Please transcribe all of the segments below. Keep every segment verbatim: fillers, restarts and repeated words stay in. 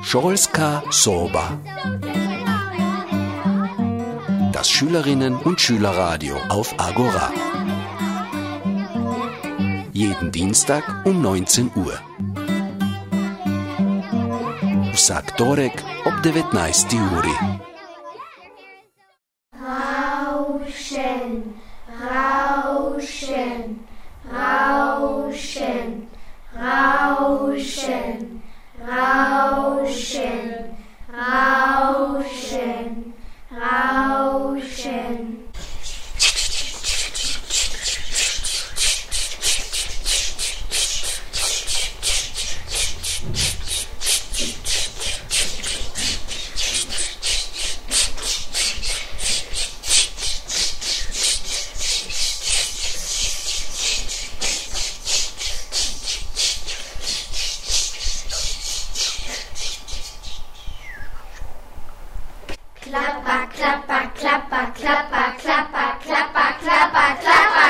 Školska soba. Das Schülerinnen- und Schülerradio auf Agora. Jeden Dienstag um neunzehn Uhr. Vsak torek ob devetnajsti uri. Rauschen, Rauschen, Rauschen, Rauschen, Rauschen, Rauschen, Rauschen. Klapper, klapper, klapper, klapper, klapper, klapper, klapper, klapper,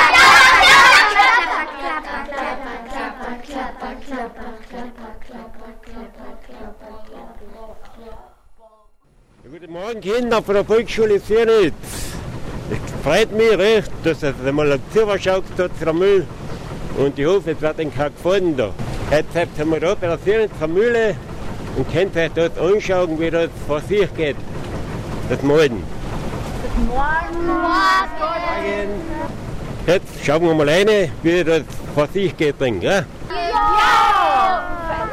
Guten Morgen, Kinder von der Volksschule Siernitz. Es freut mich recht, dass es einmal eine Zuschauer hat für den Müll. Und ich hoffe, es wird Ihnen gefunden da. Jetzt sind wir da bei der Siernitzer Mühle und könnt euch dort anschauen, wie das vor sich geht. Das Melden. Guten Morgen. Morgen. Jetzt schauen wir mal rein, wie das vor sich geht drin, gell? Ja!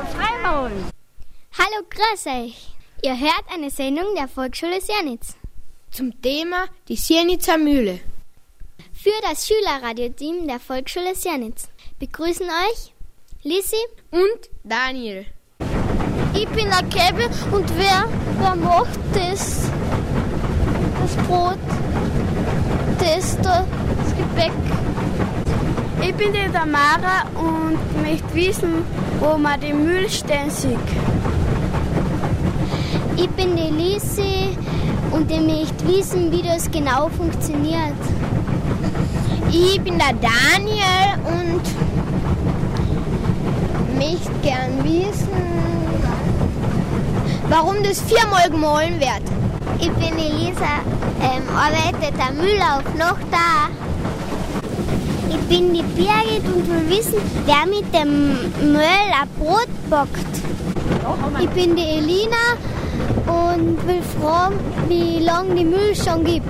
Hallo, grüß euch. Ihr hört eine Sendung der Volksschule Siernitz. Zum Thema die Siernitzer Mühle. Für das Schülerradioteam der Volksschule Siernitz begrüßen euch Lissi Und Daniel. Ich bin der Kevin und wer, wer macht das? Das Brot, das da, das Gebäck. Ich bin die Tamara und möchte wissen, wo man den Müll stehen sieht. Ich bin die Lissi und ich möchte wissen, wie das genau funktioniert. Ich bin der Daniel und möchte gern wissen, warum das viermal gemahlen wird. Ich bin Elisa, ähm, arbeitet der Müller auch noch da? Ich bin die Birgit und will wissen, wer mit dem Müll ein Brot backt. Ich bin die Elina und will fragen, wie lange die Müll schon gibt.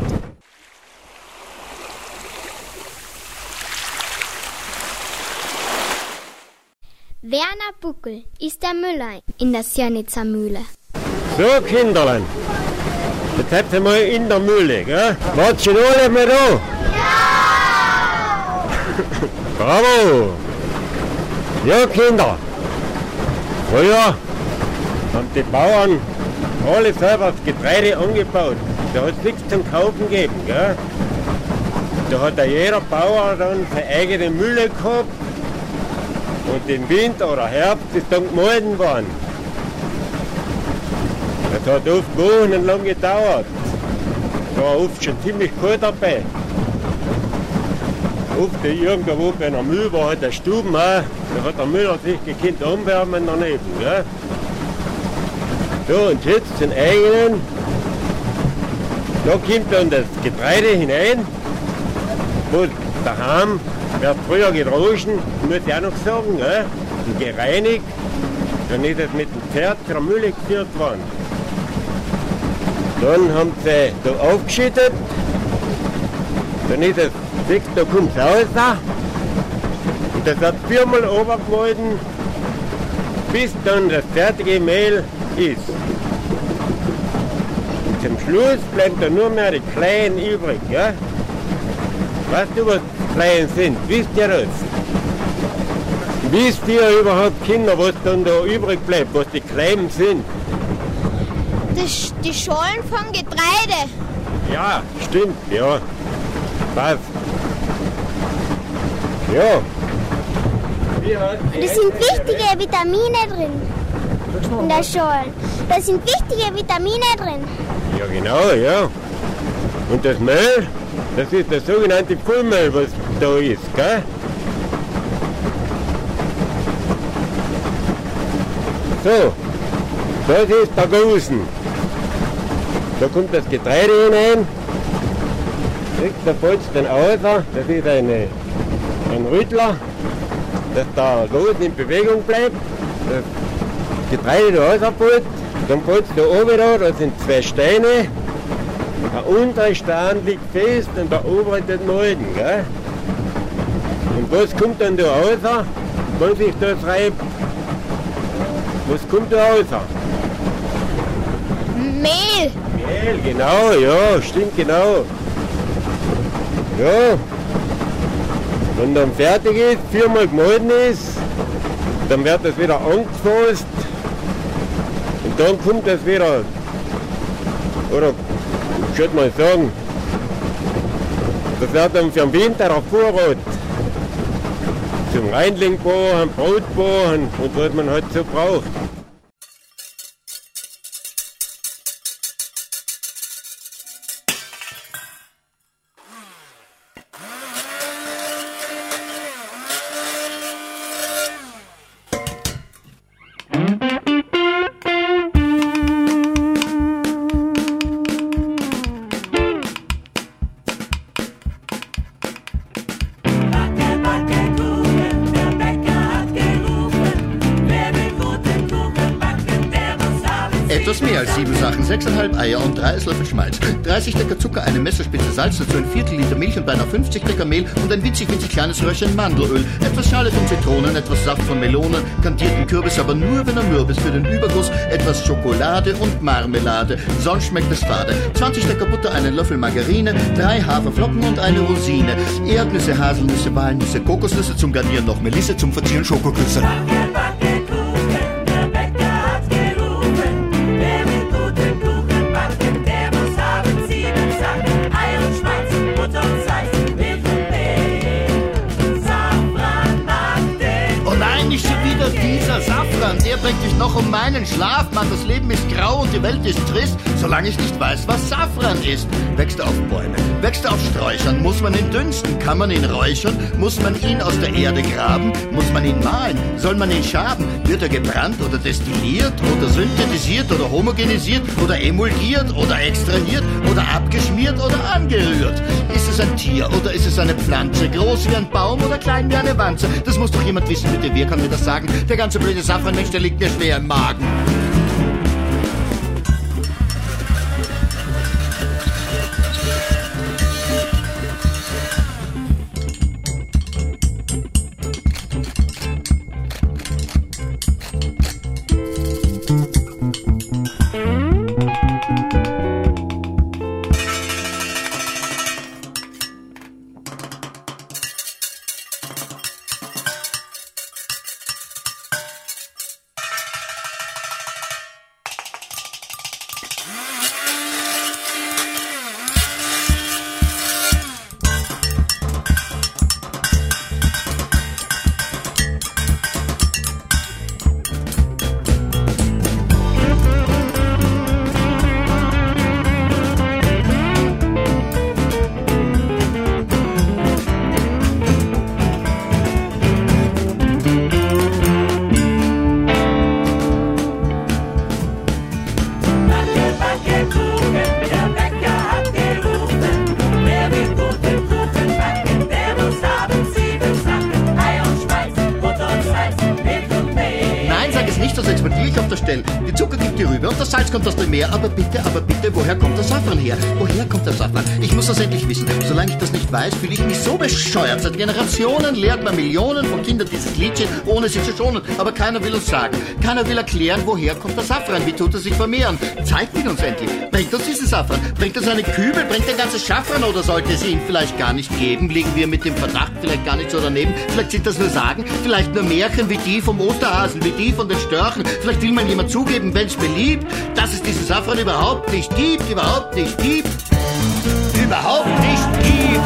Werner Buckel ist der Müller in der Siernitzer Mühle. So, Kinderlein. Jetzt seid ihr mal in der Mühle, gell? Wart schon alle mal da? Ja! Bravo! Ja, Kinder. Früher haben die Bauern alle selber das Getreide angebaut. Da hat es nichts zum Kaufen gegeben, gell? Da hat ja jeder Bauer dann seine eigene Mühle gehabt. Und im Winter oder Herbst ist dann gemahlen worden. Das hat oft wochenlang gedauert. Da war oft schon ziemlich kalt dabei. Oft irgendwo bei einer Mühle war halt der Stuben auch. Da hat der Müller sich gekannt anwärmen daneben. Gell? So, und jetzt den eigenen. Da kommt dann das Getreide hinein. Wo daheim wird früher gedroschen, muss ich auch noch sagen, gell? Und gereinigt. Dann ist es mit dem Pferd zur Mühle geführt worden. Dann haben sie da aufgeschüttet. Dann ist es, siehst du, da kommt es raus. Und das wird viermal runtergemahlen, bis dann das fertige Mehl ist. Und zum Schluss bleibt da nur mehr die Kleinen übrig. Ja? Weißt du, was Kleinen sind? Wisst ihr das? Wisst ihr überhaupt, Kinder, was dann da übrig bleibt, was die Kleinen sind? Das, die Schalen vom Getreide. Ja, stimmt, ja. Was? Ja. Da sind wichtige Vitamine drin. In der Schale. Da sind wichtige Vitamine drin. Ja, genau, ja. Und das Mehl, das ist das sogenannte Vollmehl, was da ist, gell? So, Das ist der Gusen. Da kommt das Getreide hinein. Da fällt es dann aus. Das ist eine, ein Rüttler, dass der Gusen in Bewegung bleibt. Das Getreide da rausfällt. Dann fällt es da oben da, da sind zwei Steine. Der untere Stein liegt fest und der obere den Molden. Gell? Und was kommt dann da raus, wenn sich das reibt? Was kommt da raus? Mehl. Mehl, genau, ja, stimmt genau. Ja. Wenn dann fertig ist, viermal gemahlen ist, dann wird das wieder angefasst. Und dann kommt das wieder, oder ich würde mal sagen, das wird dann für den Winter ein Vorrat. Zum Reinlingbaren, Brotbaren und was man halt so braucht. Etwas mehr als sieben Sachen, sechseinhalb Eier und drei Esslöffel Schmalz, dreißig Decker Zucker, eine Messerspitze Salz, dazu ein Viertel Liter Milch und beinahe fünfzig Decker Mehl und ein winzig, winzig kleines Röhrchen Mandelöl, etwas Schale von Zitronen, etwas Saft von Melonen, kantierten Kürbis, aber nur wenn er mürb ist für den Überguss, etwas Schokolade und Marmelade, sonst schmeckt es fade, zwanzig Decker Butter, einen Löffel Margarine, drei Haferflocken und eine Rosine, Erdnüsse, Haselnüsse, Walnüsse, Kokosnüsse, zum Garnieren noch Melisse, zum Verzieren Schokoküsse. Dieser Safran, der bringt dich noch um meinen Schlaf, Mann, das Leben ist grau und die Welt ist trist, solange ich nicht weiß, was Safran ist. Wächst er auf Bäumen, wächst er auf Sträuchern, muss man ihn dünsten, kann man ihn räuchern, muss man ihn aus der Erde graben, muss man ihn mahlen, soll man ihn schaben, wird er gebrannt oder destilliert oder synthetisiert oder homogenisiert oder emulgiert oder extrahiert oder abgeschmiert oder angerührt. Ist es ein Tier oder ist es eine Pflanze, groß wie ein Baum oder klein wie eine Wanze? Das muss doch jemand wissen, bitte, wer kann mir das sagen? Der ganze blöde Safranmensch, der liegt mir schwer im Magen. Die Zucker gibt die Rübe und das Salz kommt aus dem Meer. Aber bitte, aber bitte, woher kommt der Safran her? Woher kommt der Safran? Ich muss das endlich wissen. Solange ich das nicht weiß, fühle ich mich so bescheuert. Seit Generationen lehrt man Millionen von Kindern dieses Liedchen, ohne sie zu schonen. Aber keiner will uns sagen. Keiner will erklären, woher kommt der Safran? Wie tut er sich vermehren? Zeigt ihn uns endlich. Bringt uns diesen Safran? Bringt uns eine Kübel? Bringt ein ganzes Schaffran? Oder sollte es ihn vielleicht gar nicht geben? Liegen wir mit dem Verdacht vielleicht gar nicht so daneben? Vielleicht sind das nur Sagen? Vielleicht nur Märchen wie die vom Osterhasen, wie die von den Störchen? Vielleicht will man jemand zugeben, wenn's beliebt, dass es diesen Safran überhaupt nicht gibt, überhaupt nicht gibt, überhaupt nicht gibt.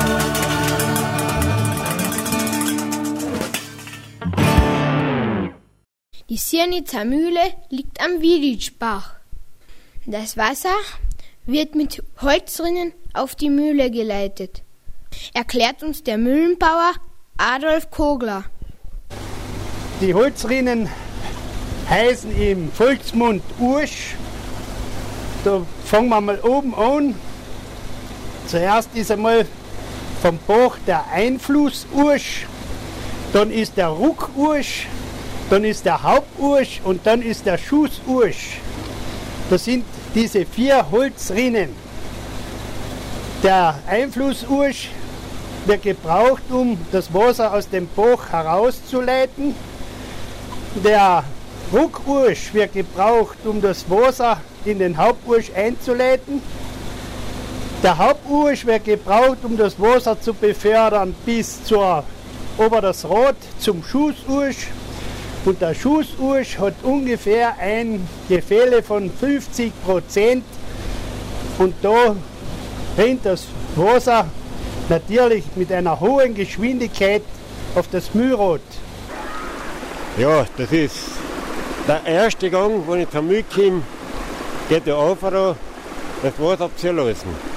Die Sirnitzer Mühle liegt am Wieditschbach. Das Wasser wird mit Holzrinnen auf die Mühle geleitet, erklärt uns der Mühlenbauer Adolf Kogler. Die Holzrinnen heißen im Volksmund Ursch. Da fangen wir mal oben an. Zuerst ist einmal vom Bach der Einflussursch, dann ist der Ruckursch, dann ist der Hauptursch und dann ist der Schussursch. Das sind diese vier Holzrinnen. Der Einflussursch wird gebraucht, um das Wasser aus dem Bach herauszuleiten. Der Ruckursch wird gebraucht, um das Wasser in den Hauptursch einzuleiten. Der Hauptursch wird gebraucht, um das Wasser zu befördern bis zur Oberdersrad zum Schussursch. Und der Schussursch hat ungefähr ein Gefälle von fünfzig Prozent. Und da rennt das Wasser natürlich mit einer hohen Geschwindigkeit auf das Mühlrad. Ja, das ist der erste Gang, wenn ich zur Mühle komme, geht der einfach da, das Wasser zu lassen.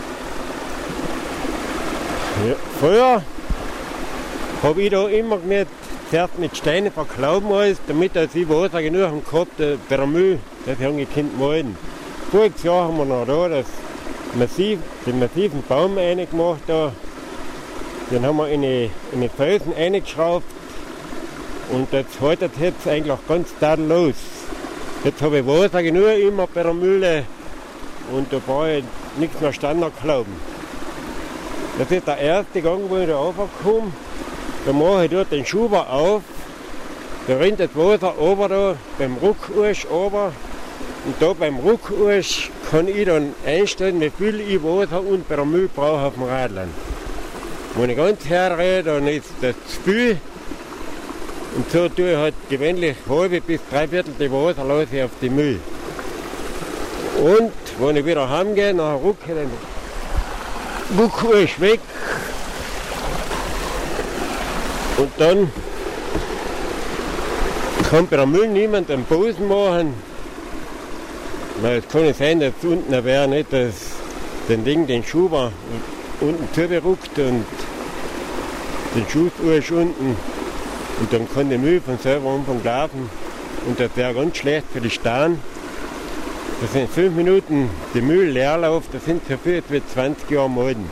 Ja, früher habe ich da immer nicht zuerst mit Steinen verklauben alles, damit ich Wasser genug haben gehabt äh, bei der Mühle, dass ich angekündigt malen. Voriges Jahr haben wir noch da das massiv, den massiven Baum reingemacht. Da. Den haben wir in die, in die Felsen reingeschraubt und jetzt haltet es eigentlich ganz tadellos. Jetzt habe ich Wasser genug immer bei der Mühle und da brauche ich nichts mehr Standard glauben. Das ist der erste Gang, wo ich da runterkomme. Da mache ich dort den Schuber auf. Da rennt das Wasser runter da beim Ruckursch runter. Und da beim Ruckursch kann ich dann einstellen, wie viel ich Wasser und bei der Mühle brauche auf dem Radlern. Wenn ich ganz herdrehe, dann ist das zu viel. Und so tue ich halt gewöhnlich halbe bis drei Viertel die Wasser lasse ich auf die Mühle. Und wenn ich wieder heimgehe, nachher rucke ich den Ruckursch weg. Und dann kann bei der Mühle niemand einen Posen machen. Weil es kann nicht sein, dass unten wäre nicht das, den Ding, den Schuber unten zugeruckt und den Schussursch unten. Und dann kann die Mühle von selber anfangen laufen. Und das wäre ganz schlecht für die Stahlen. Das sind fünf Minuten die Mühle Leerlauf, das sind so viel wie zwanzig Jahre Malden.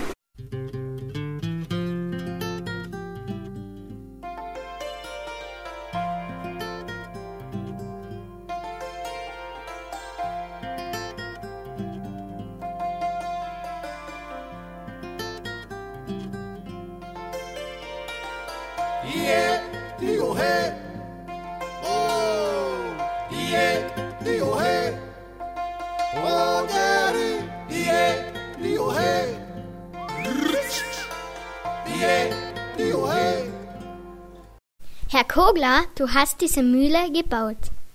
Herr Kogler, du hast diese Mühle gebaut.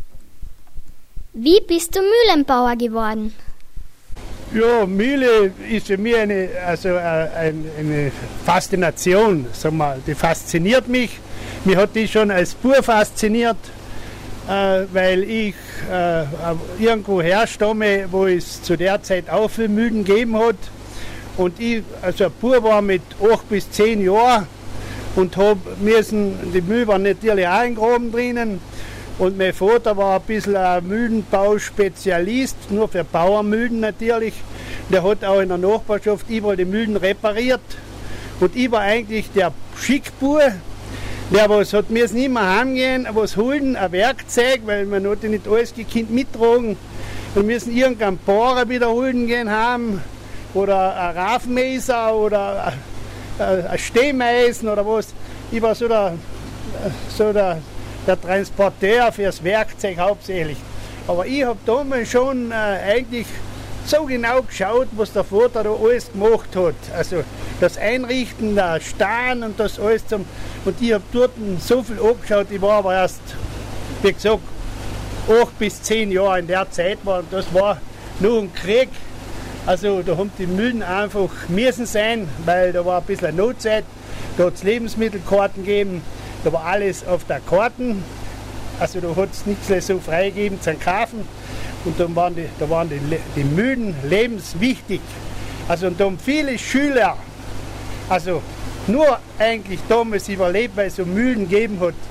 Wie bist du Mühlenbauer geworden? Ja, Mühle ist für mich eine, also eine, eine Faszination, sag mal, die fasziniert mich. Mich hat die schon als Bub fasziniert, äh, weil ich äh, irgendwo herstamme, wo es zu der Zeit auch viele Mühlen gegeben hat. Und ich, also ein Bub war mit acht bis zehn Jahren und hab müssen, die Mühle war natürlich auch eingraben drinnen. Und mein Vater war ein bisschen ein Mühlenbauspezialist, nur für Bauernmühlen natürlich. Der hat auch in der Nachbarschaft überall die Mühlen repariert. Und ich war eigentlich der Schickbub, der was hat müssen immer heimgehen, was holen, ein Werkzeug, weil man hat ja nicht alles gekannt mittragen. Wir müssen irgendeinen Bohrer wieder holen gehen haben, oder ein Rafenmesser oder ein Stehmeisen oder was. Ich war so der, so der der Transporteur fürs Werkzeug hauptsächlich. Aber ich habe damals schon äh, eigentlich so genau geschaut, was der Vater da alles gemacht hat. Also das Einrichten der Stahlen und das alles zum... Und ich habe dort so viel angeschaut, ich war aber erst, wie gesagt, acht bis zehn Jahre in der Zeit, war, das war nur ein Krieg. Also da haben die Mühlen einfach müssen sein, weil da war ein bisschen eine Notzeit, da hat es Lebensmittelkarten gegeben. Da war alles auf der Karten, also da hat es nichts so freigegeben zum Kaufen. Und dann waren die, da waren die, die Mühlen lebenswichtig. Also und da haben viele 'n nur eigentlich damals überlebt, weil es so Mühlen gegeben hat.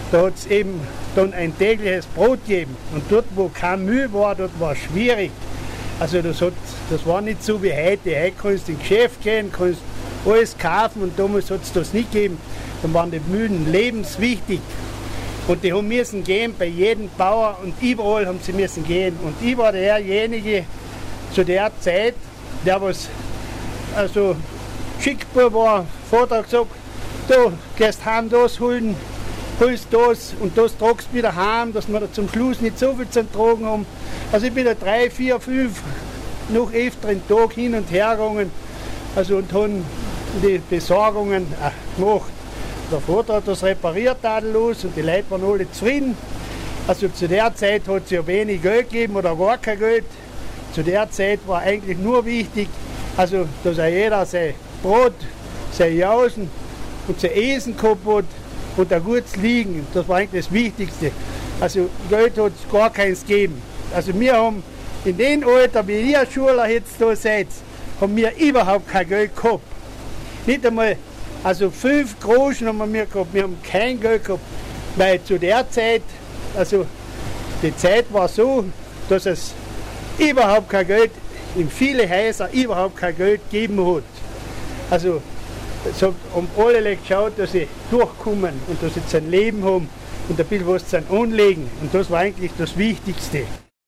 da hat es eben dann ein tägliches Brot gegeben. Und dort, wo kein Müll war, dort war es schwierig. Also das, hat, das war nicht so wie heute. Heute kannst du ins Geschäft gehen, kannst alles kaufen und damals hat es das nicht gegeben. Dann waren die Mühlen lebenswichtig. Und die haben müssen gehen bei jedem Bauer und überall haben sie müssen gehen. Und ich war derjenige zu der Zeit, der was also schickbar war, Vater hat gesagt, du gehst heim das holen, holst das und das tragst wieder heim, dass wir da zum Schluss nicht so viel zum Tragen haben. Also ich bin da drei, vier, fünf, noch öfteren Tag hin und her gegangen, also und haben die Besorgungen äh, gemacht. Der Vater hat das repariert tadellos und die Leute waren alle zufrieden. Also zu der Zeit hat es ja wenig Geld gegeben oder gar kein Geld. Zu der Zeit war eigentlich nur wichtig, also dass auch jeder sein Brot, sein Jausen und sein Essen gehabt hat und ein gutes Liegen. Das war eigentlich das Wichtigste. Also Geld hat es gar keins gegeben. Also wir haben in dem Alter, wie ihr Schüler jetzt da seid, haben wir überhaupt kein Geld gehabt. Nicht einmal, also fünf Groschen haben wir gehabt, wir haben kein Geld gehabt, weil zu der Zeit, also die Zeit war so, dass es überhaupt kein Geld, in viele Häuser überhaupt kein Geld gegeben hat. Also es haben alle geschaut, dass sie durchkommen und dass sie ein Leben haben und ein bisschen was zu anlegen. Und das war eigentlich das Wichtigste.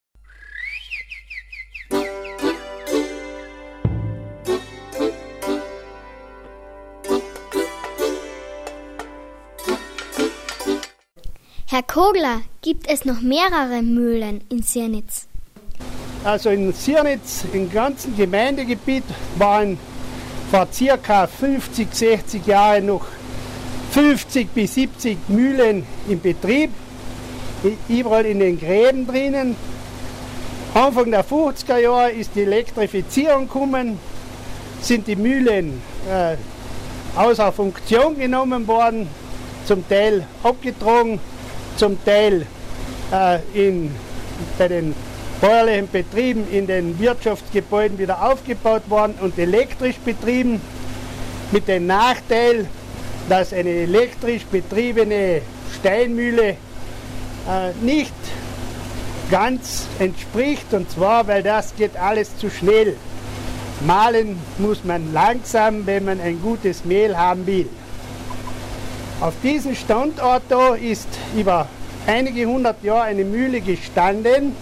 Herr Kogler, gibt es noch mehrere Mühlen in Siernitz? Also in Siernitz, im ganzen Gemeindegebiet, waren vor ca. fünfzig, sechzig Jahren noch fünfzig bis siebzig Mühlen in Betrieb, überall in den Gräben drinnen. Anfang der fünfziger Jahre ist die Elektrifizierung gekommen, sind die Mühlen äh, außer Funktion genommen worden, zum Teil abgetragen, zum Teil äh, in, bei den bäuerlichen Betrieben in den Wirtschaftsgebäuden wieder aufgebaut worden und elektrisch betrieben, mit dem Nachteil, dass eine elektrisch betriebene Steinmühle äh, nicht ganz entspricht, und zwar, weil das geht alles zu schnell. Mahlen muss man langsam, wenn man ein gutes Mehl haben will. Auf diesem Standort da ist über einige hundert Jahre eine Mühle gestanden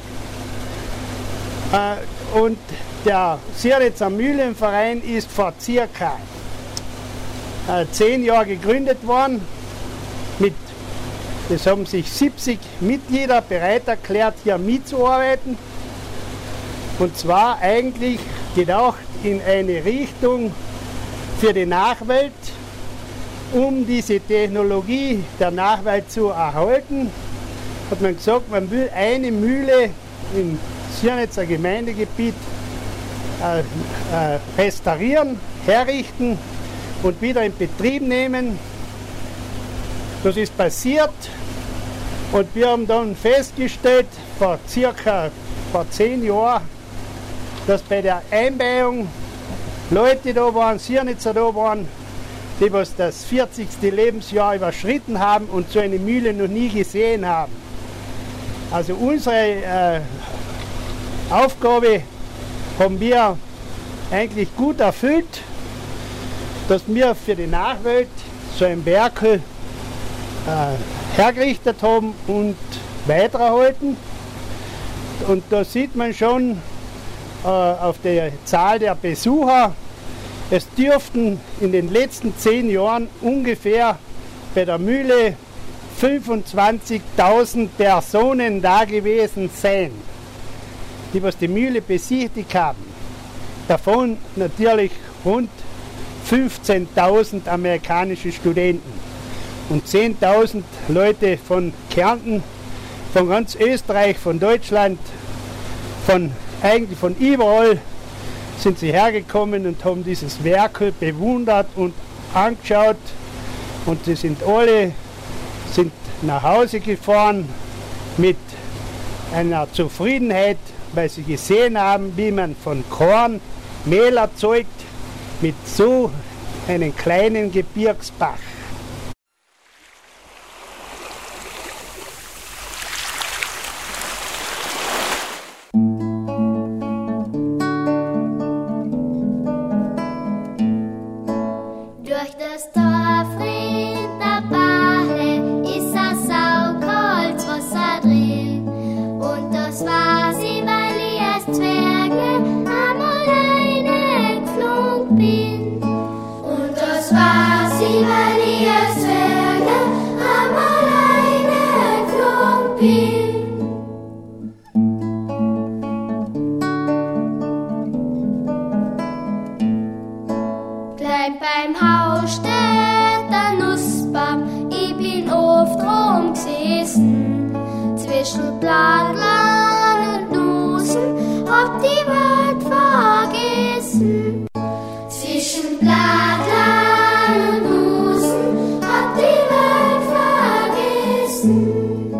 äh, und der Siernitzer Mühlenverein ist vor circa äh, zehn Jahren gegründet worden. Mit, es haben sich siebzig Mitglieder bereit erklärt, hier mitzuarbeiten. Und zwar eigentlich gedacht in eine Richtung für die Nachwelt, um diese Technologie der Nachwelt zu erhalten, hat man gesagt, man will eine Mühle im Siernitzer Gemeindegebiet äh, äh, restaurieren, herrichten und wieder in Betrieb nehmen. Das ist passiert und wir haben dann festgestellt, vor circa vor zehn Jahren, dass bei der Einweihung Leute da waren, Siernitzer da waren, die was das vierzigste Lebensjahr überschritten haben und so eine Mühle noch nie gesehen haben. Also unsere äh, Aufgabe haben wir eigentlich gut erfüllt, dass wir für die Nachwelt so ein Werkel äh, hergerichtet haben und weitererhalten. Und da sieht man schon äh, auf der Zahl der Besucher, es dürften in den letzten zehn Jahren ungefähr bei der Mühle fünfundzwanzigtausend Personen da gewesen sein, die was die Mühle besichtigt haben. Davon natürlich rund fünfzehntausend amerikanische Studenten und zehntausend Leute von Kärnten, von ganz Österreich, von Deutschland, von eigentlich von überall sind sie hergekommen und haben dieses Werk bewundert und angeschaut, und sie sind alle sind nach Hause gefahren mit einer Zufriedenheit, weil sie gesehen haben, wie man von Korn Mehl erzeugt mit so einem kleinen Gebirgsbach. bin. Gleich beim Haus steht der Nussbaum, ich bin oft rum gesessen. Zwischen Blattland und Nussen hab die Welt vergessen. Zwischen Blattland und Nussen hab die Welt vergessen.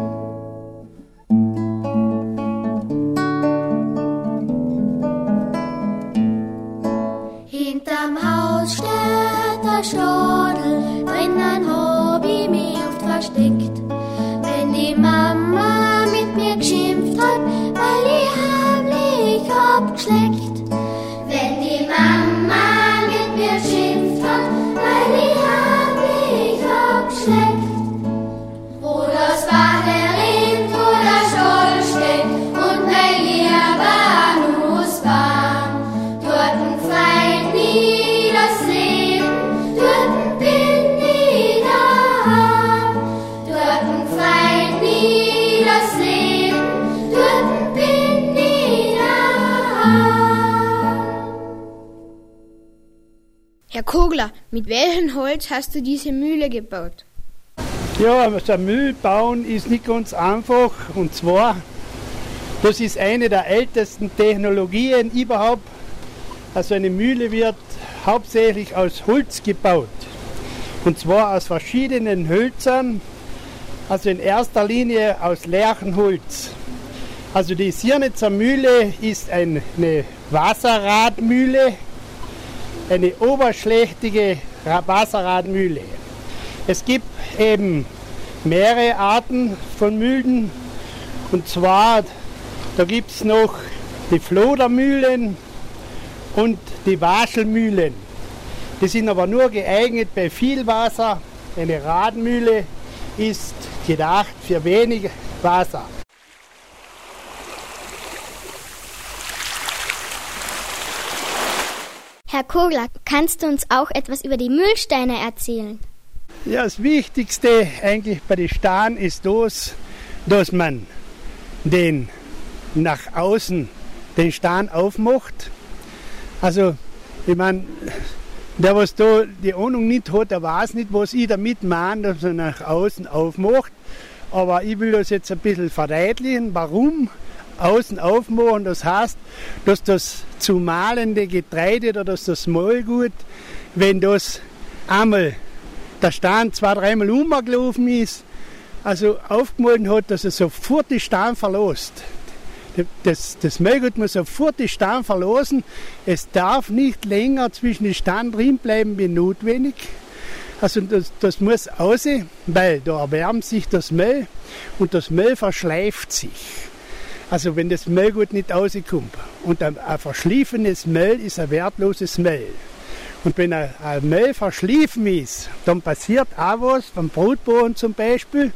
Hinterm Haus steht der Stadel, drinnen hab ich mich oft versteckt. Wenn die Mama mit mir geschimpft hat, weil ich heimlich hab geschleckt. Wenn die Mama mit mir geschimpft hat, weil ich heimlich hab geschleckt. Wo das Wasser rinnt, wo der Stall steht und mein lieber Nussbaum, dorten freit nie das Leben, dorten bin ich daheim. Dorten freit nie das Leben, dorten bin ich daheim. Herr Kogler, mit welchem Holz hast du diese Mühle gebaut? Ja, so ein Müll bauen ist nicht ganz einfach. Und zwar, das ist eine der ältesten Technologien überhaupt. Also eine Mühle wird hauptsächlich aus Holz gebaut. Und zwar aus verschiedenen Hölzern. Also in erster Linie aus Lärchenholz. Also die Sirnitzer Mühle ist eine Wasserradmühle, eine oberschlächtige Wasserradmühle. Es gibt eben mehrere Arten von Mühlen. Und zwar, da gibt es noch die Flodermühlen und die Waschelmühlen. Die sind aber nur geeignet bei viel Wasser. Eine Radmühle ist gedacht für wenig Wasser. Herr Kogler, kannst du uns auch etwas über die Mühlsteine erzählen? Ja, das Wichtigste eigentlich bei den Steinen ist das, dass man den nach außen den Stein aufmacht. Also, ich meine, der, was da die Ahnung nicht hat, der weiß nicht, was ich damit meine, dass man nach außen aufmacht. Aber ich will das jetzt ein bisschen verdeutlichen, warum außen aufmachen. Das heißt, dass das zu mahlende Getreide oder dass das Mahlgut, wenn das einmal der Stein zwei, dreimal umgelaufen ist, also aufgemahlen hat, dass er sofort die Stein verlässt. Das, das Mahlgut muss sofort die Stein verlassen. Es darf nicht länger zwischen den Steinen drin bleiben wie notwendig. Also das, das muss raus, weil da erwärmt sich das Mehl und das Mehl verschleift sich. Also wenn das Mehlgut nicht rauskommt. Und ein, ein verschliefenes Mehl ist ein wertloses Mehl. Und wenn ein, ein Mehl verschliefen ist, dann passiert auch was, beim Brotbohren zum Beispiel.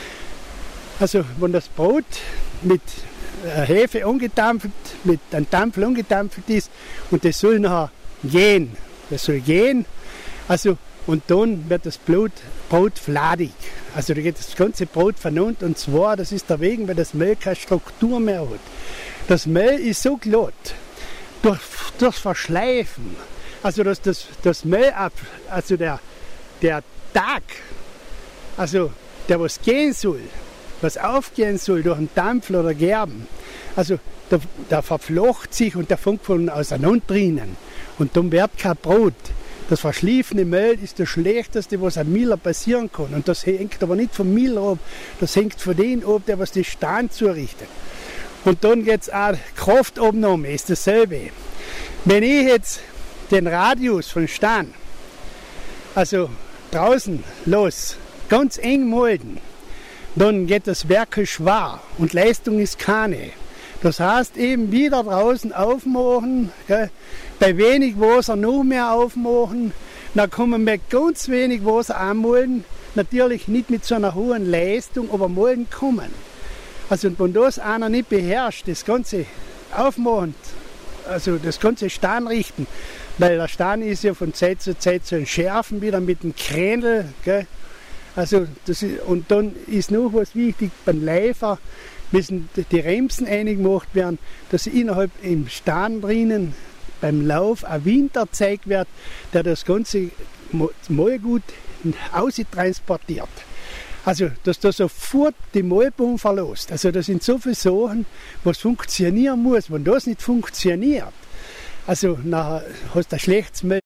Also wenn das Brot mit Hefe angedampft, mit einem Dampf angedampft ist und das soll nachher gehen. Das soll gehen. Also, und dann wird das Brot, Brot fladig. Also da geht das ganze Brot vernunft und zwar, das ist der Wegen, weil das Mehl keine Struktur mehr hat. Das Mehl ist so glatt, durch, durch Verschleifen, also dass das, das Mehl ab, also der, der Tag, also der was gehen soll, was aufgehen soll durch einen Dampf oder Gerben, also der, der verflocht sich und der fängt von auseinander drinnen und dann wird kein Brot. Das verschliefene Mehl ist das Schlechteste, was einem Miller passieren kann. Und das hängt aber nicht vom Miller ab, das hängt von dem ab, der was die Steine zurichtet. Und dann geht es auch, Kraftabnahme ist dasselbe. Wenn ich jetzt den Radius von Stein, also draußen los, ganz eng malten, dann geht das Werkel schwer und Leistung ist keine. Das heißt eben wieder draußen aufmachen, gell? Bei wenig Wasser noch mehr aufmachen, dann kann man mit ganz wenig Wasser anmalen, natürlich nicht mit so einer hohen Leistung, aber malen kommen. Also wenn das einer nicht beherrscht, das ganze Aufmachen, also das ganze Stein richten, weil der Stein ist ja von Zeit zu Zeit zu entschärfen, wieder mit dem Kränel, gell? Also das ist, und dann ist noch was wichtig, beim Läufer müssen die Bremsen eingemacht werden, dass innerhalb im Stern drinnen beim Lauf ein Wind erzeugt wird, der das Ganze mal gut austransportiert. Also, dass da sofort die Mahlbahn verlässt. Also, das sind so viele Sachen, was funktionieren muss. Wenn das nicht funktioniert, also, nachher hast du ein schlechtes Müll.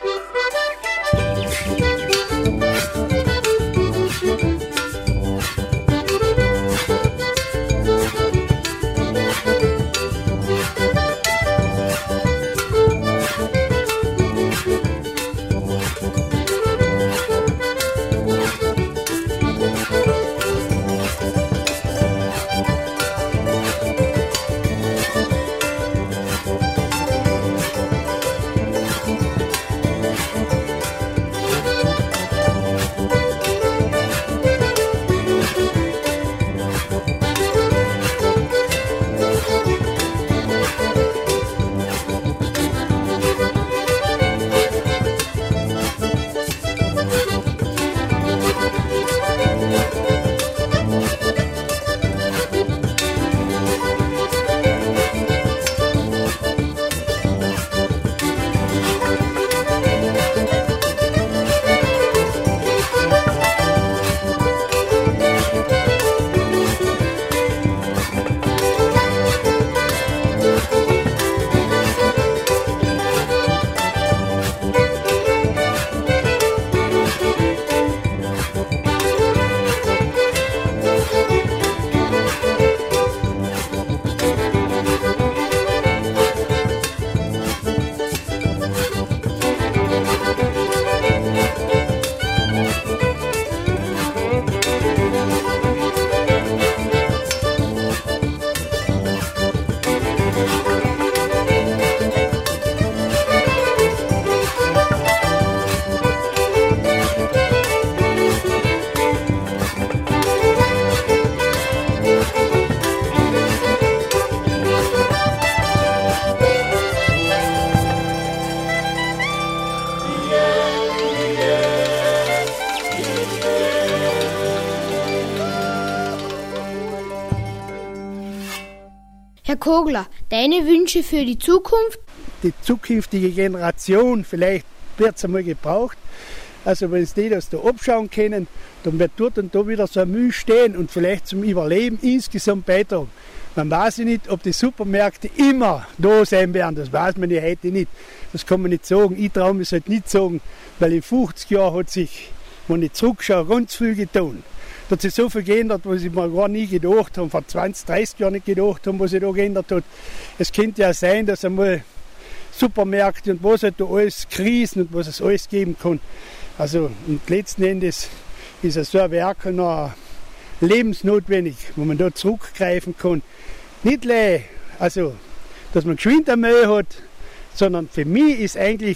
Herr Kogler, deine Wünsche für die Zukunft? Die zukünftige Generation, vielleicht wird es einmal gebraucht. Also wenn es die das da abschauen können, dann wird dort und da wieder so ein Müll stehen und vielleicht zum Überleben insgesamt beitragen. Man weiß ja nicht, ob die Supermärkte immer da sein werden, das weiß man ja heute nicht. Das kann man nicht sagen. Ich traue mich halt nicht sagen, weil in fünfzig Jahren hat sich, wenn ich zurückschaue, ganz viel getan. Da hat sich so viel geändert, was ich mir gar nie gedacht habe, vor zwanzig, dreißig Jahren nicht gedacht habe, was sich da geändert hat. Es könnte ja sein, dass einmal Supermärkte und was halt da alles Krisen und was es alles geben kann. Also und letzten Endes ist so ein Werk noch lebensnotwendig, wo man da zurückgreifen kann. Nicht gleich, also, dass man geschwind am Müll hat, sondern für mich ist eigentlich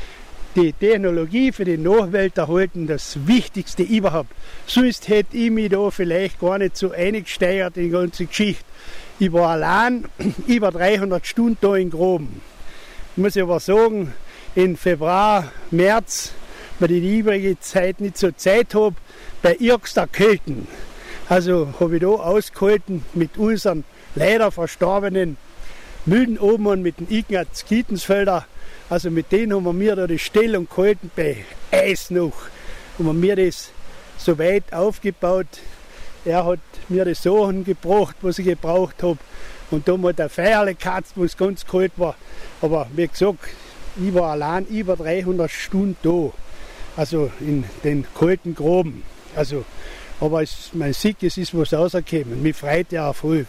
die Technologie für die Nachwelt erhalten das Wichtigste überhaupt. Sonst hätte ich mich da vielleicht gar nicht so eingesteigert in die ganze Geschichte. Ich war allein über dreihundert Stunden da in Groben. Ich muss aber sagen, im Februar, März, weil ich die übrige Zeit nicht so Zeit habe, bei ärgster Kälten. Also habe ich da ausgehalten mit unseren leider verstorbenen Müden oben und mit dem Ignaz Kietensfelder. Also mit denen haben wir mir da die Stellung gehalten bei Eis noch. Haben wir mir das so weit aufgebaut. Er hat mir die Sachen gebracht, was ich gebraucht habe. Und da hat der Feierle gekatzt, wo es ganz kalt war. Aber wie gesagt, ich war allein über dreihundert Stunden da. Also in den kalten Graben. Also, aber es, man sieht, es ist was rausgekommen. Mich freut der Erfolg.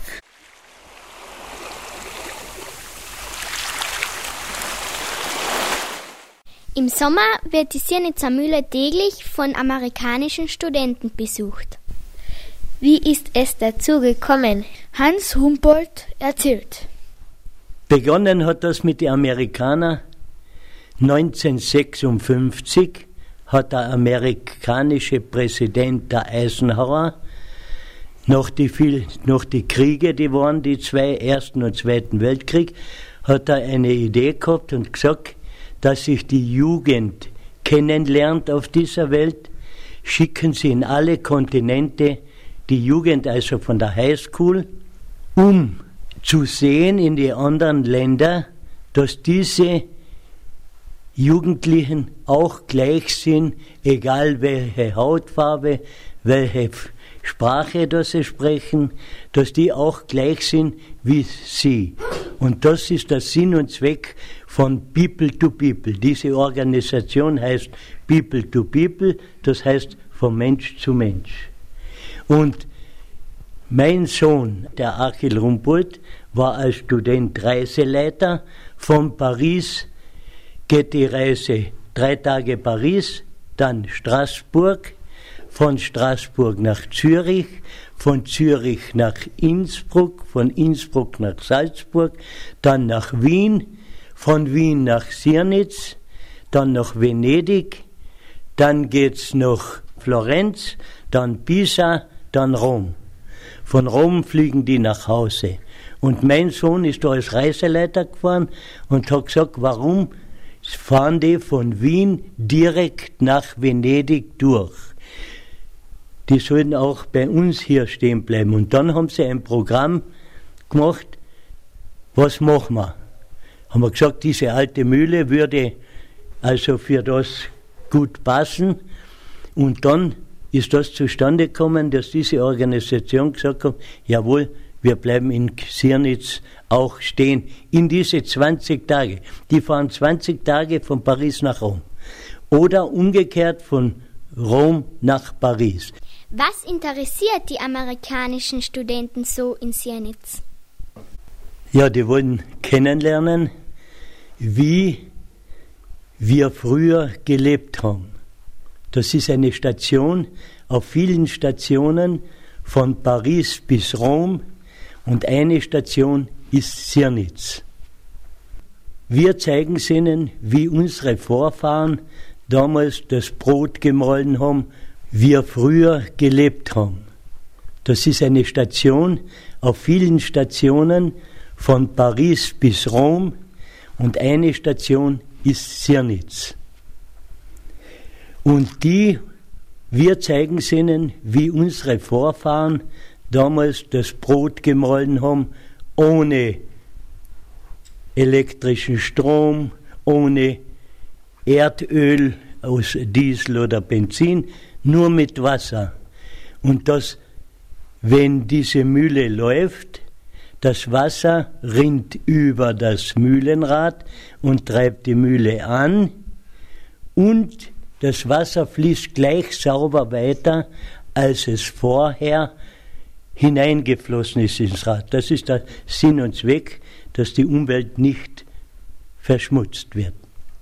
Im Sommer wird die Siernitzer Mühle täglich von amerikanischen Studenten besucht. Wie ist es dazu gekommen? Hans Humboldt erzählt. Begonnen hat das mit den Amerikanern. neunzehnhundertsechsundfünfzig hat der amerikanische Präsident, der Eisenhower, nach die, viel, nach die Kriege, die waren, die zwei, Ersten und Zweiten Weltkrieg, hat er eine Idee gehabt und gesagt, dass sich die Jugend kennenlernt auf dieser Welt, schicken sie in alle Kontinente die Jugend, also von der Highschool, um zu sehen in die anderen Länder, dass diese Jugendlichen auch gleich sind, egal welche Hautfarbe, welche Sprache das sie sprechen, dass die auch gleich sind wie sie. Und das ist der Sinn und Zweck von People to People. Diese Organisation heißt People to People, das heißt von Mensch zu Mensch. Und mein Sohn, der Achil Rumpold, war als Student Reiseleiter. Von Paris geht die Reise drei Tage Paris, dann Straßburg, von Straßburg nach Zürich, von Zürich nach Innsbruck, von Innsbruck nach Salzburg, dann nach Wien, von Wien nach Sirnitz, dann nach Venedig, dann geht's nach Florenz, dann Pisa, dann Rom. Von Rom fliegen die nach Hause. Und mein Sohn ist da als Reiseleiter gefahren und hat gesagt, warum fahren die von Wien direkt nach Venedig durch? Die sollten auch bei uns hier stehen bleiben. Und dann haben sie ein Programm gemacht, was machen wir? Haben wir gesagt, diese alte Mühle würde also für das gut passen. Und dann ist das zustande gekommen, dass diese Organisation gesagt hat, jawohl, wir bleiben in Sirnitz auch stehen in diese zwanzig Tage. Die fahren zwanzig Tage von Paris nach Rom. Oder umgekehrt von Rom nach Paris. Was interessiert die amerikanischen Studenten so in Sirnitz? Ja, die wollen kennenlernen, wie wir früher gelebt haben. Das ist eine Station auf vielen Stationen von Paris bis Rom und eine Station ist Sirnitz. Wir zeigen es ihnen, wie unsere Vorfahren damals das Brot gemahlen haben, wir früher gelebt haben. Das ist eine Station auf vielen Stationen von Paris bis Rom und eine Station ist Sirnitz. Und die, wir zeigen es ihnen, wie unsere Vorfahren damals das Brot gemahlen haben, ohne elektrischen Strom, ohne Erdöl aus Diesel oder Benzin, nur mit Wasser. Und das, wenn diese Mühle läuft, das Wasser rinnt über das Mühlenrad und treibt die Mühle an und das Wasser fließt gleich sauber weiter, als es vorher hineingeflossen ist ins Rad. Das ist der Sinn und Zweck, dass die Umwelt nicht verschmutzt wird.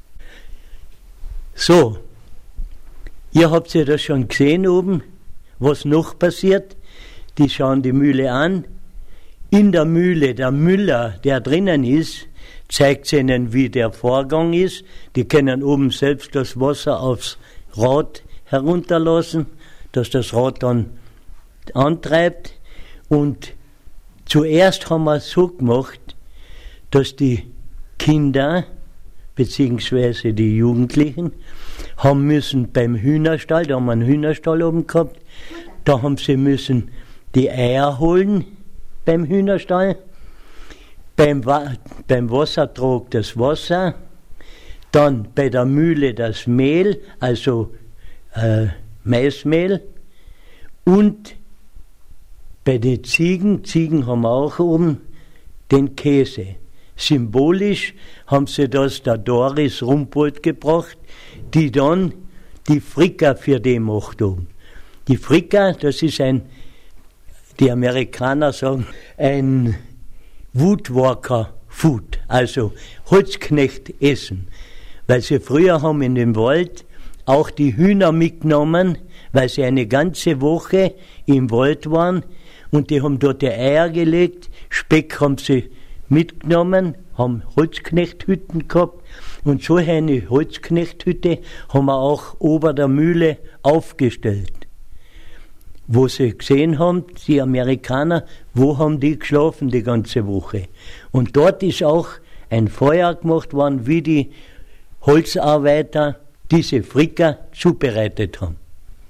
So, ihr habt ja das schon gesehen oben, was noch passiert. Die schauen die Mühle an. In der Mühle, der Müller, der drinnen ist, zeigt ihnen, wie der Vorgang ist. Die können oben selbst das Wasser aufs Rad herunterlassen, dass das Rad dann antreibt. Und zuerst haben wir es so gemacht, dass die Kinder beziehungsweise die Jugendlichen haben müssen beim Hühnerstall, da haben wir einen Hühnerstall oben gehabt, da haben sie müssen die Eier holen beim Hühnerstall, beim, Wa- beim Wassertrog das Wasser, dann bei der Mühle das Mehl, also äh, Maismehl, und bei den Ziegen, Ziegen haben wir auch oben, den Käse. Symbolisch haben sie das der Doris Rumpold gebracht, die dann die Frika für die macht oben. Die Frika, das ist ein, die Amerikaner sagen, ein Woodwalker Food, also Holzknecht essen. Weil sie früher haben in dem Wald auch die Hühner mitgenommen, weil sie eine ganze Woche im Wald waren und die haben dort die Eier gelegt, Speck haben sie mitgenommen, haben Holzknechthütten gehabt und so eine Holzknechthütte haben wir auch ober der Mühle aufgestellt. Wo sie gesehen haben, die Amerikaner, wo haben die geschlafen die ganze Woche. Und dort ist auch ein Feuer gemacht worden, wie die Holzarbeiter diese Frika zubereitet haben.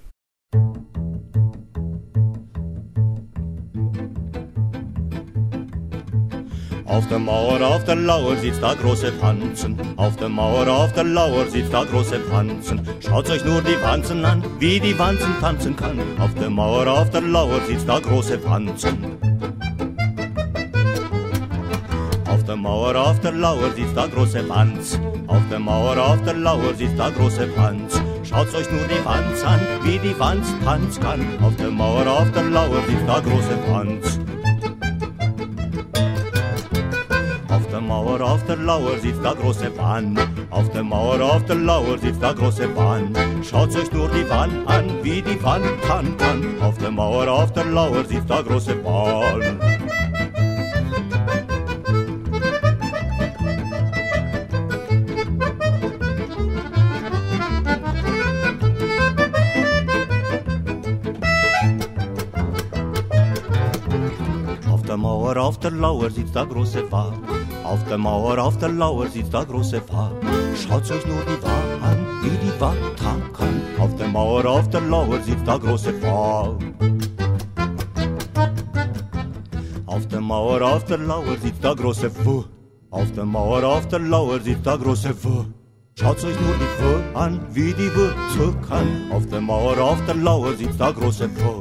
Auf der Mauer, auf der Lauer sitzt da große Panzen. Auf der Mauer, auf der Lauer sitzt da große Panzen. Schaut euch nur die Panzen an, wie die Wanzen tanzen kann. Auf der Mauer, auf der Lauer sitzt da große Panzen. Auf der Mauer, auf der Lauer sitzt da große Panz. Auf der Mauer, auf der Lauer sitzt da große Panz. Schaut euch nur die Wanz an, wie die Wanz tanzen kann. Auf der Mauer, auf der Lauer sitzt da große Panz. Auf der Mauer, auf der Lauer sitzt da große Bahn. Auf der Mauer, auf der Lauer sitzt da große Bahn. Schaut euch nur die Bahn an, wie die Bahn kann, kann. Auf der Mauer, auf der Lauer sitzt da große Bahn. Auf der Mauer, auf der Lauer sitzt da große Bahn. Auf der Mauer, auf der Lauer sitzt da große Bahn. Schaut euch nur die Bahn an, wie die Bahn tragen kann. Auf der Mauer, auf der Lauer sitzt da große Bahn. Auf der Mauer, auf der Lauer sitzt da große Fuh. Auf der Mauer, auf der Lauer sitzt da große Fuh. Schaut euch nur die Fuh an, wie die Fuh kann. Auf der Mauer, auf der Lauer sitzt da große Fuh.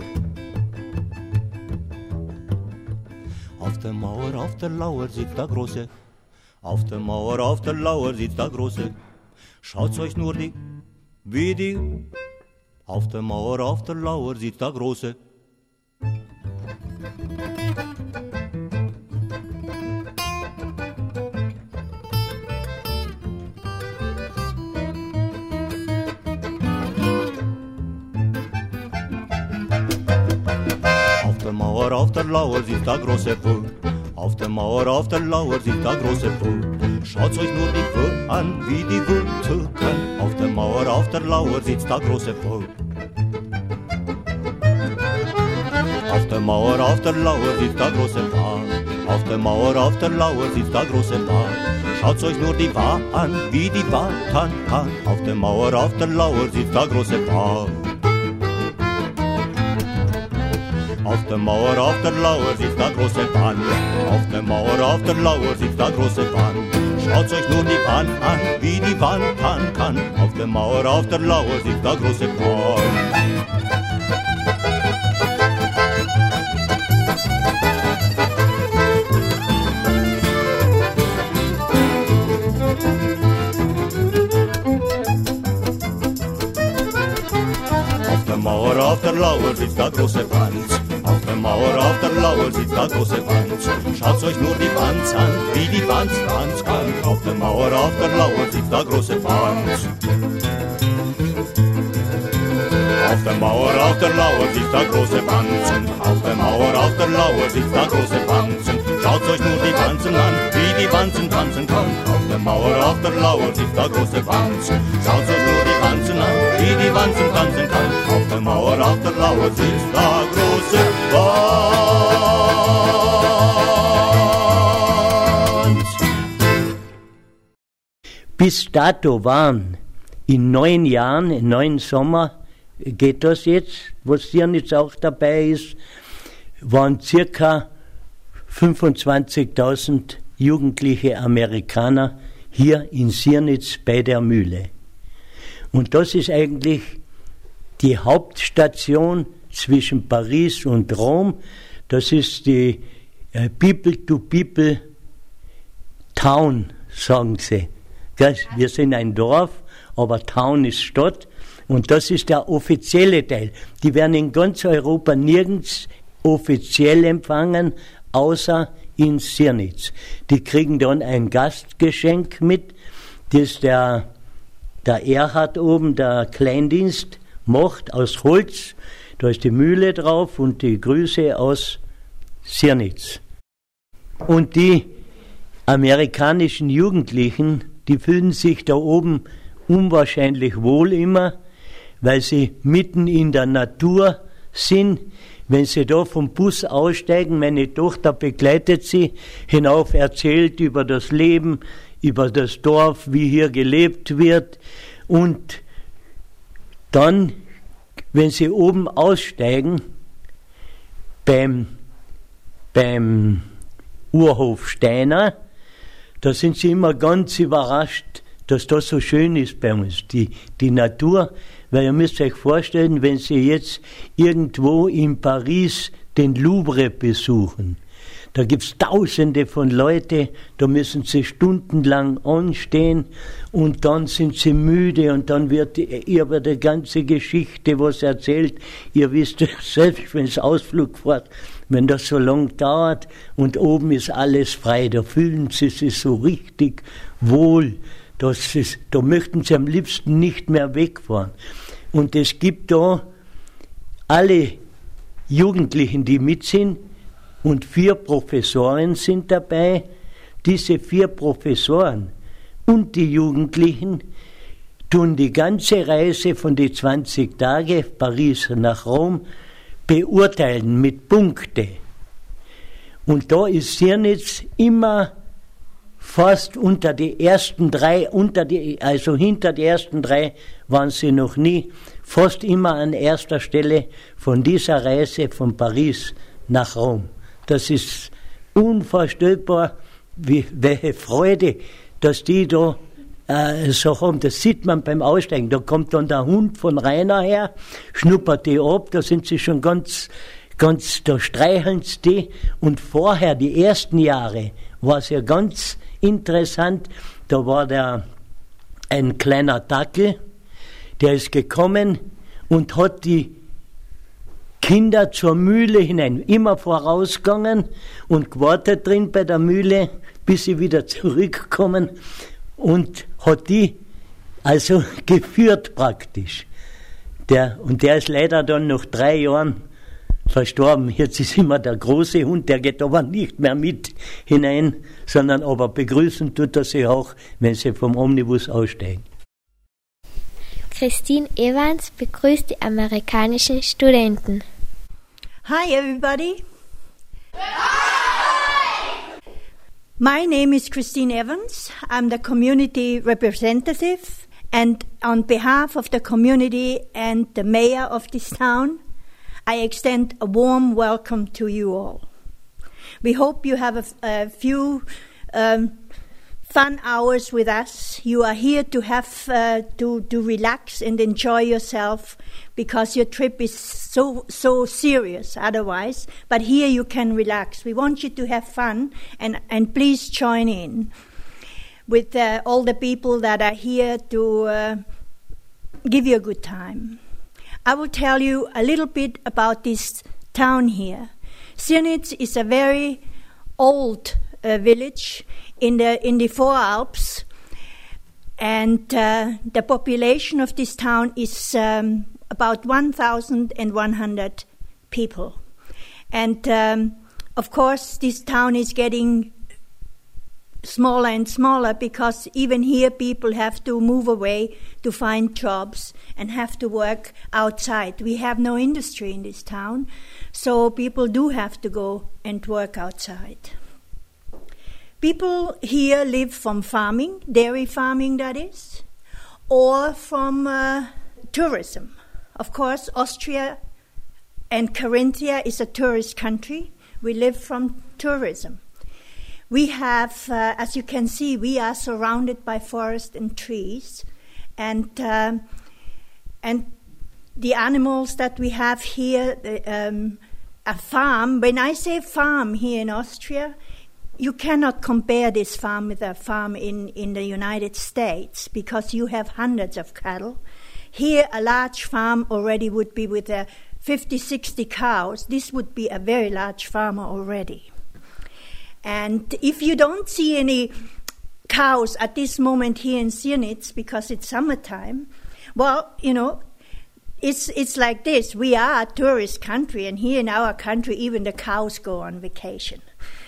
Auf der Mauer, auf der Lauer sitzt da große. Auf der Mauer, auf der Lauer sitzt da große. Schaut euch nur die, wie die. Auf der Mauer, auf der Lauer sitzt da große. Auf der Mauer, auf der Lauer sitzt da große Fuh. Auf der Mauer, auf der Lauer sitzt da große Fuh. Schaut euch nur die Fuh an, wie die Fuh kann. Auf der Mauer, auf der Lauer sitzt da große Fuh. Auf der Mauer, auf der Lauer sitzt da große Bahn. Auf der Mauer, auf der Lauer sitzt da große Bahn. Schaut euch nur die Bahn an, wie die Bahn kann, kann. Auf der Mauer, auf der Lauer sitzt da große Bahn. Auf der Mauer, auf der Lauer sitzt da große Bahn. Auf der Mauer, auf der Lauer sitzt da große Bahn. Schaut euch nur die Bahn an, wie die Bahn kann, kann. Auf der Mauer, auf der Lauer sitzt da große Bahn. Auf der Mauer, auf der Lauer sitzt da große Bahn. Auf der Mauer, auf der Lauer sitzt da große Wanz. Schaut euch nur die Wanz an, wie die Wanz tanzen kann. Auf der Mauer, auf der Lauer sitzt da große Wanz. Auf der Mauer, auf der Lauer sitzt da große Wanzen. Auf der Mauer, auf der Lauer sitzt da große Wanzen. Schaut euch nur die Wanzen an, wie die Wanzen tanzen kann. Auf der Mauer, auf der Lauer sitzt da große Wanzen. Schaut euch nur die Wanzen an, wie die Wanzen tanzen kann. Auf der Mauer, auf der Lauer sitzt da große Wanz. Bis dato waren in neun Jahren, in neun Sommer, geht das jetzt, wo Sirnitz auch dabei ist, waren circa fünfundzwanzigtausend jugendliche Amerikaner hier in Sirnitz bei der Mühle. Und das ist eigentlich die Hauptstation zwischen Paris und Rom. Das ist die äh, People-to-People-Town, sagen sie. Wir sind ein Dorf, aber Town ist Stadt. Und das ist der offizielle Teil. Die werden in ganz Europa nirgends offiziell empfangen, außer in Sirnitz. Die kriegen dann ein Gastgeschenk mit, das der, der Erhard oben, der Kleindienst, macht aus Holz. Da ist die Mühle drauf und die Grüße aus Sirnitz. Und die amerikanischen Jugendlichen, die fühlen sich da oben unwahrscheinlich wohl immer, weil sie mitten in der Natur sind. Wenn sie da vom Bus aussteigen, meine Tochter begleitet sie hinauf, erzählt über das Leben, über das Dorf, wie hier gelebt wird. Und dann wenn Sie oben aussteigen, beim, beim Urhof Steiner, da sind Sie immer ganz überrascht, dass das so schön ist bei uns, die, die Natur. Weil ihr müsst euch vorstellen, wenn Sie jetzt irgendwo in Paris den Louvre besuchen, da gibt's Tausende von Leuten, da müssen sie stundenlang anstehen und dann sind sie müde und dann wird über die ganze Geschichte was erzählt. Ihr wisst selbst, wenn es Ausflug fährt, wenn das so lang dauert und oben ist alles frei, da fühlen sie sich so richtig wohl. Das ist, da möchten sie am liebsten nicht mehr wegfahren. Und es gibt da alle Jugendlichen, die mit sind, und vier Professoren sind dabei. Diese vier Professoren und die Jugendlichen tun die ganze Reise von den zwanzig Tagen, Paris nach Rom, beurteilen mit Punkte. Und da ist Sirnitz immer fast unter die ersten drei, unter die, also hinter die ersten drei waren sie noch nie, fast immer an erster Stelle von dieser Reise von Paris nach Rom. Das ist unvorstellbar, wie, welche Freude, dass die da äh, so haben. Das sieht man beim Aussteigen. Da kommt dann der Hund von Rainer her, schnuppert die ab, da sind sie schon ganz, ganz, da streicheln sie die. Und vorher, die ersten Jahre, war es ja ganz interessant, da war der ein kleiner Dackel, der ist gekommen und hat die Kinder zur Mühle hinein, immer vorausgegangen und gewartet drin bei der Mühle, bis sie wieder zurückkommen und hat die also geführt praktisch. Der, und der ist leider dann nach drei Jahren verstorben. Jetzt ist immer der große Hund, der geht aber nicht mehr mit hinein, sondern aber begrüßen tut er sie auch, wenn sie vom Omnibus aussteigen. Christine Evans begrüßt die amerikanischen Studenten. Hi everybody. Hi. My name is Christine Evans. I'm the community representative, and on behalf of the community and the mayor of this town, I extend a warm welcome to you all. We hope you have a, a few um, fun hours with us. You are here to have uh, to to relax and enjoy yourself because your trip is so so serious otherwise. But here you can relax. We want you to have fun and and please join in with uh, all the people that are here to uh, give you a good time. I will tell you a little bit about this town here. Sirnitz is a very old uh, village in the in the Voralps, and uh, the population of this town is um, about one thousand one hundred people. And um, of course, this town is getting smaller and smaller because even here people have to move away to find jobs and have to work outside. We have no industry in this town, so people do have to go and work outside. People here live from farming, dairy farming that is, or from uh, tourism. Of course, Austria and Carinthia is a tourist country. We live from tourism. We have, uh, as you can see, we are surrounded by forest and trees, and uh, and the animals that we have here, um, a farm. When I say farm here in Austria, you cannot compare this farm with a farm in, in the United States because you have hundreds of cattle. Here, a large farm already would be with uh, fifty, sixty cows. This would be a very large farm already. And if you don't see any cows at this moment here in Sirnitz because it's summertime, well, you know, it's it's like this. We are a tourist country, and here in our country, even the cows go on vacation.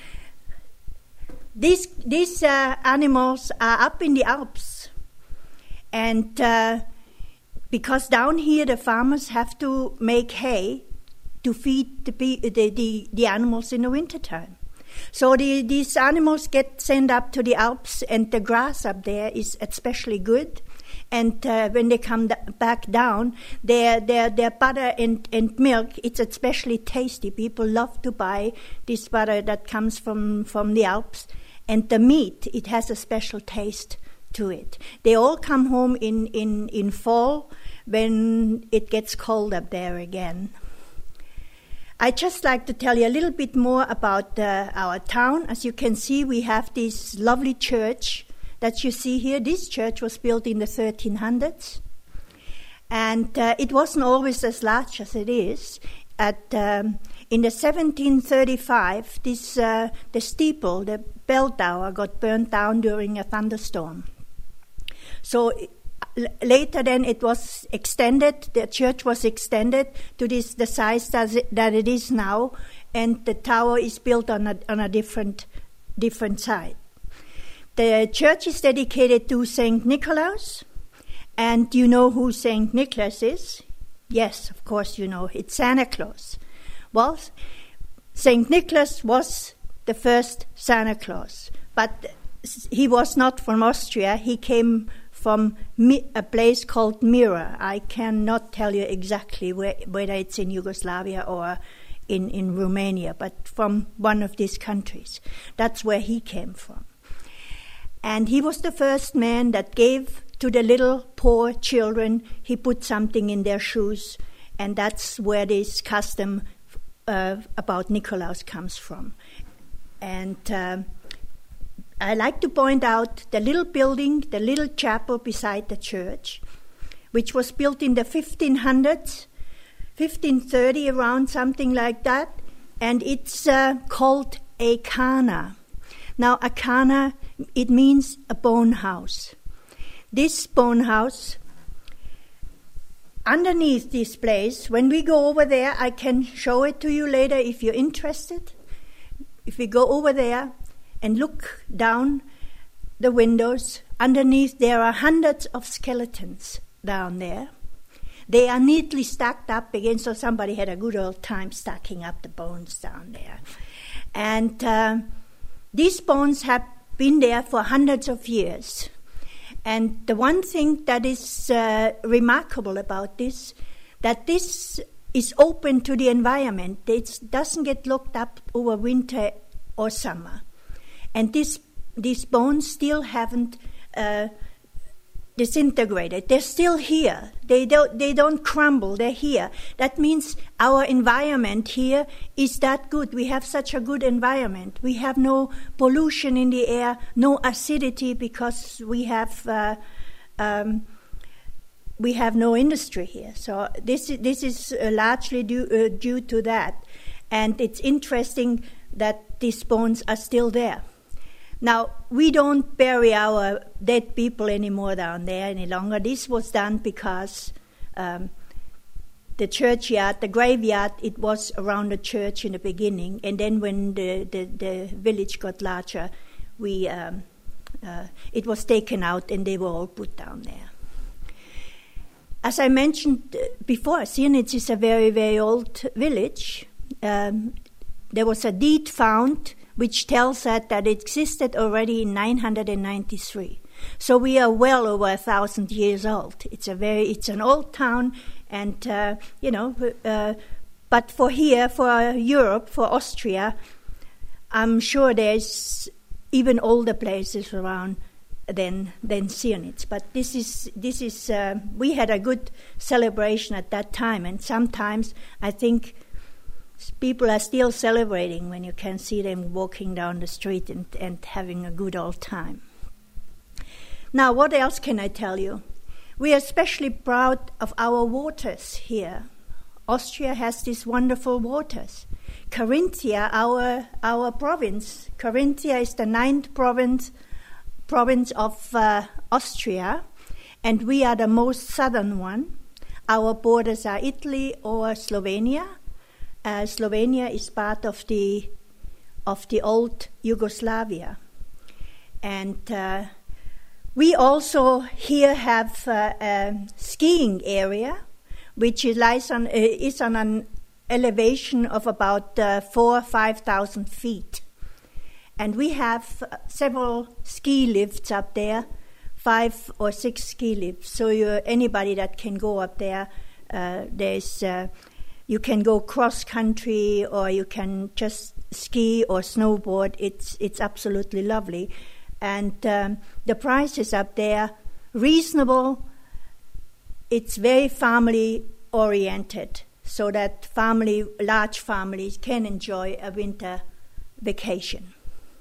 These these uh, animals are up in the Alps, and uh, because down here the farmers have to make hay to feed the the, the, the animals in the wintertime. So the, these animals get sent up to the Alps, and the grass up there is especially good, And uh, when they come d- back down, their their their butter and, and milk, it's especially tasty. People love to buy this butter that comes from, from the Alps. And the meat, it has a special taste to it. They all come home in, in, in fall when it gets cold up there again. I'd just like to tell you a little bit more about uh, our town. As you can see, we have this lovely church that you see here. This church was built in the thirteen hundreds, and uh, it wasn't always as large as it is. At um, in the seventeen thirty-five, this uh, the steeple, the bell tower, got burned down during a thunderstorm. So l- later, then it was extended. The church was extended to this the size that it, that it is now, and the tower is built on a on a different different side. The church is dedicated to Saint Nicholas, and you know who Saint Nicholas is? Yes, of course you know. It's Santa Claus. Well, Saint Nicholas was the first Santa Claus, but he was not from Austria. He came from a place called Mira. I cannot tell you exactly where, whether it's in Yugoslavia or in, in Romania, but from one of these countries. That's where he came from. And he was the first man that gave to the little poor children. He put something in their shoes, and that's where this custom uh, about Nikolaus comes from. And uh, I like to point out the little building, the little chapel beside the church, which was built in the fifteen hundreds, fifteen thirty, around something like that, and it's uh, called a khana. Now, a khana, it means a bone house. This bone house, underneath this place, when we go over there, I can show it to you later if you're interested. If we go over there and look down the windows, underneath there are hundreds of skeletons down there. They are neatly stacked up again, so somebody had a good old time stacking up the bones down there. And Uh, These bones have been there for hundreds of years. And the one thing that is uh, remarkable about this, that this is open to the environment. It doesn't get locked up over winter or summer. And this, these bones still haven't uh, disintegrated. They're still here. They don't, they don't crumble. They're here. That means our environment here is that good. We have such a good environment. We have no pollution in the air, no acidity, because we have uh, um, we have no industry here. So this is, this is uh, largely due, uh, due to that. And it's interesting that these bones are still there. Now, we don't bury our dead people anymore down there any longer. This was done because um, the churchyard, the graveyard, it was around the church in the beginning. And then when the, the, the village got larger, we um, uh, it was taken out and they were all put down there. As I mentioned before, Siernitz is a very, very old village. Um, there was a deed found which tells us that it existed already in nine hundred ninety-three. So we are well over a thousand years old. It's a very, it's an old town, and uh, you know, uh, but for here, for Europe, for Austria, I'm sure there's even older places around than than Siernitz. But this is this is uh, we had a good celebration at that time, and sometimes I think people are still celebrating when you can see them walking down the street and, and having a good old time. Now, what else can I tell you? We are especially proud of our waters here. Austria has these wonderful waters. Carinthia, our our province, Carinthia is the ninth province province of uh, Austria, and we are the most southern one. Our borders are Italy or Slovenia. Uh, Slovenia is part of the of the old Yugoslavia, and uh, we also here have uh, a skiing area, which lies on uh, is on an elevation of about uh, four five thousand feet, and we have uh, several ski lifts up there five or six ski lifts. So you're anybody that can go up there. Uh, there's uh, you can go cross country, or you can just ski or snowboard. It's it's absolutely lovely, and um, the prices up there reasonable. It's very family oriented, so that family, large families can enjoy a winter vacation.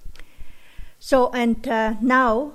So, and uh, now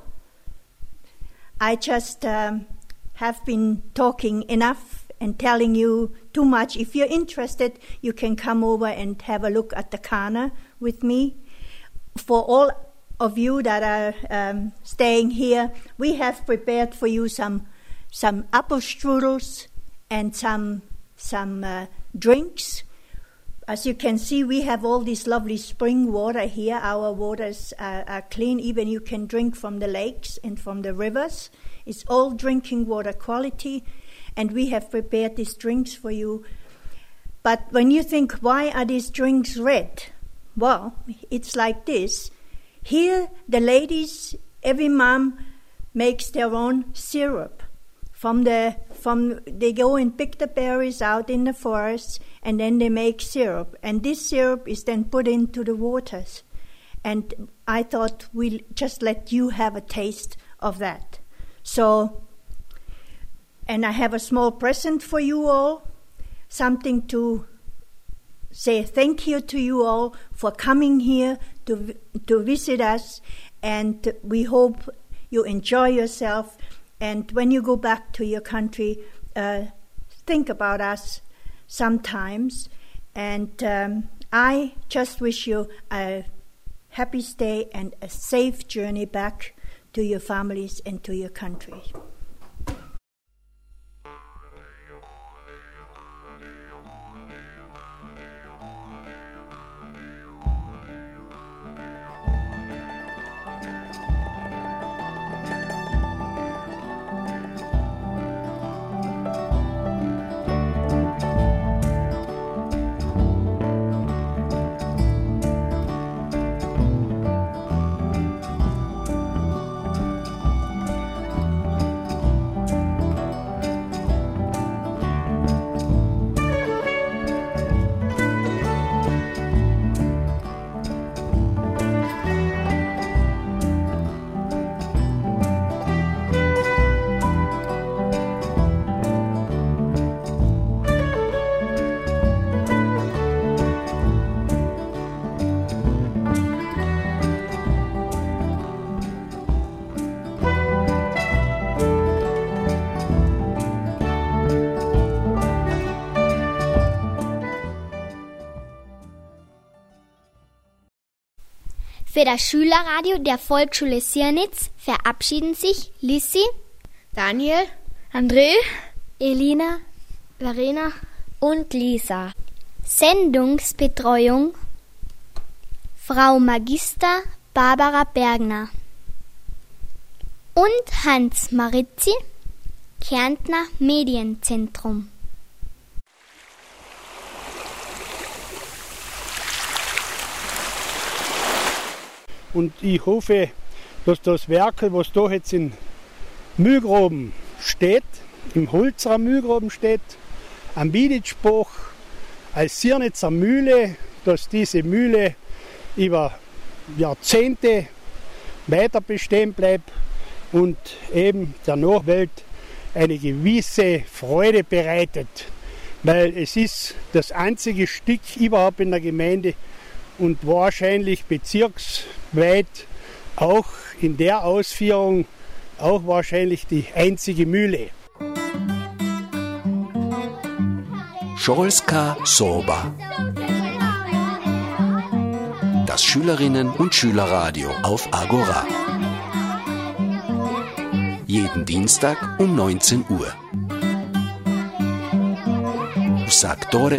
I just um, have been talking enough and telling you too much. If you're interested, you can come over and have a look at the Kana with me. For all of you that are um, staying here, we have prepared for you some some apple strudels and some some uh, drinks. As you can see, we have all this lovely spring water here. Our waters are, are clean. Even you can drink from the lakes and from the rivers. It's all drinking water quality, and we have prepared these drinks for you. But when you think, why are these drinks red? Well, it's like this. Here, the ladies, every mom makes their own syrup. From the from they go and pick the berries out in the forest, and then they make syrup. And this syrup is then put into the waters. And I thought we'll just let you have a taste of that. So, and I have a small present for you all, something to say thank you to you all for coming here to to visit us, and we hope you enjoy yourself. And when you go back to your country, uh, think about us sometimes. And um, I just wish you a happy stay and a safe journey back to your families and to your country. Für das Schülerradio der Volksschule Sirnitz verabschieden sich Lissi, Daniel, André, Elina, Verena und Lisa. Sendungsbetreuung Frau Magister Barbara Bergner und Hans Marizzi, Kärntner Medienzentrum. Und ich hoffe, dass das Werk, was da jetzt in Mühlgraben steht, im Holzer Mühlgraben steht, am Wieditschbach, als Sirnitzer Mühle, dass diese Mühle über Jahrzehnte weiter bestehen bleibt und eben der Nachwelt eine gewisse Freude bereitet. Weil es ist das einzige Stück überhaupt in der Gemeinde und wahrscheinlich bezirksweit auch in der Ausführung auch wahrscheinlich die einzige Mühle. Školska soba. Das Schülerinnen- und Schülerradio auf Agora. Jeden Dienstag um neunzehn Uhr. Uz aktore